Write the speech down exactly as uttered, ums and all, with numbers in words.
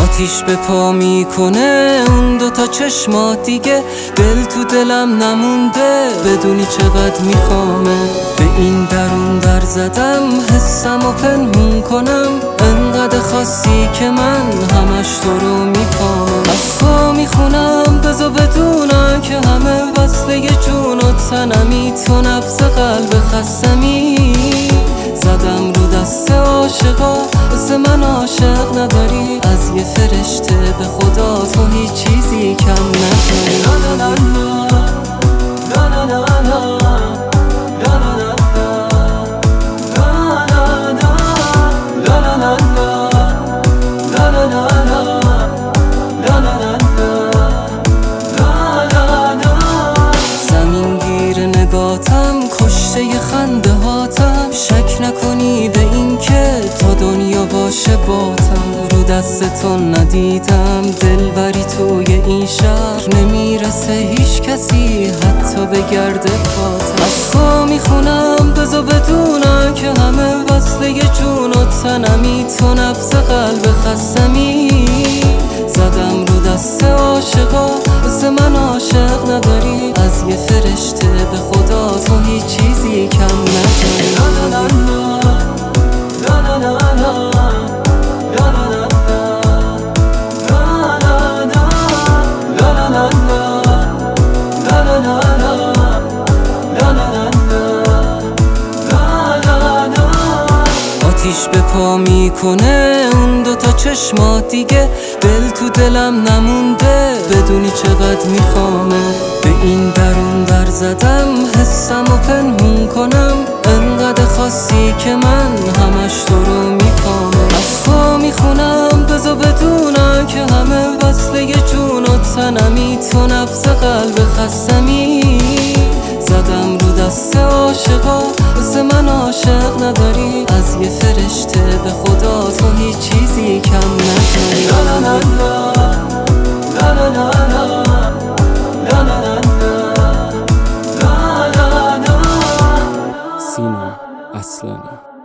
آتیش به پا میکنه اون دوتا چشمات دیگه، دل تو دلم نمونده بدونی چقدر میخوامه. به این درون در زدم حسم و پنهون کنم، انقدر خاصی که من همش تو رو میخوام. از تو میخونم بذار بدونم که همه وصله جون و تنمی، تو نبض قلب خستمی. زدم رو دست عاشقا مثل من عاشق نداری، از یه فرشته به خدا تو هیچ چیزی کم نداری. لا لا لا لا لا لا کشته ی خنده هاتم، شک نکنی به این که تا دنیا باشه باتم. رو دست تو ندیدم دلبری توی این شهر، نمیرسه هیچ کسی حتی به گرد پاتم. از تو میخونم بذار بدونم که همه وصله جون و تنمی، تو نبض قلب خستمی. زدم رو دست عاشقا مثل من عاشق نداری، از یه فرشته به خدا تو هیچ چیزی کم نداری. لا لا لا لا لا لا آتیش به پا میکنه اون دوتا چشمات دیگه، دل تو دلم نمونده بدونی چقدر میخوامه. به این درون در زدم حسم و پنهون کنم، انقدر خاصی که من همش تو رو میخوامه. از تو میخونم بذار بدونم که همه وصله جون و تنمی، تو نبض قلب خستمی. زدم رو دست عاشقا مثل من عاشق نداری، از یه فرشته به خدا تو هیچ چیزی کم نداری. لا لا لا لا لا لا لا لا لا لا لا. سینا اصلانی.